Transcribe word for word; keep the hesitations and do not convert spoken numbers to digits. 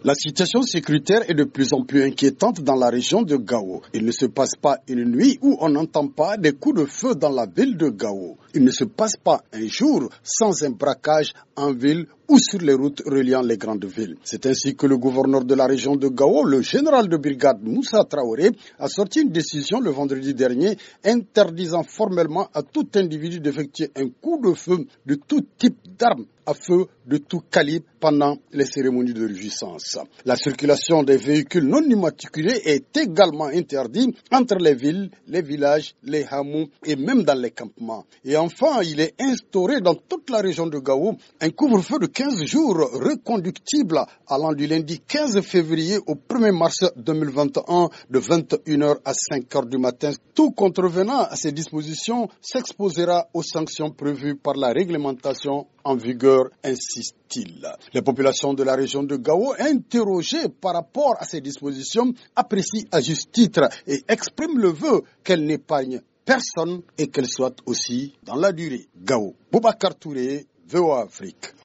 La situation sécuritaire est de plus en plus inquiétante dans la région de Gao. Il ne se passe pas une nuit où on n'entend pas des coups de feu dans la ville de Gao. Il ne se passe pas un jour sans un braquage en ville ou sur les routes reliant les grandes villes. C'est ainsi que le gouverneur de la région de Gao, le général de brigade Moussa Traoré, a sorti une décision le vendredi dernier interdisant formellement à tout individu d'effectuer un coup de feu de tout type d'armes à feu de tout calibre pendant les cérémonies de réjouissance. La circulation des véhicules non immatriculés est également interdite entre les villes, les villages, les hameaux et même dans les campements. Et enfin, il est instauré dans toute la région de Gao un couvre-feu de quinze jours reconductible allant du lundi quinze février au premier mars deux mille vingt et un de vingt et une heures à cinq heures du matin. Tout contrevenant à ces dispositions s'exposera aux sanctions prévues par la réglementation en vigueur, insiste-t-il. Les populations de la région de Gao, interrogées par rapport à ces dispositions, apprécient à juste titre et expriment le vœu qu'elles n'épargnent personne et qu'elles soient aussi dans la durée. Gao, Boubacar Touré, V O A Afrique.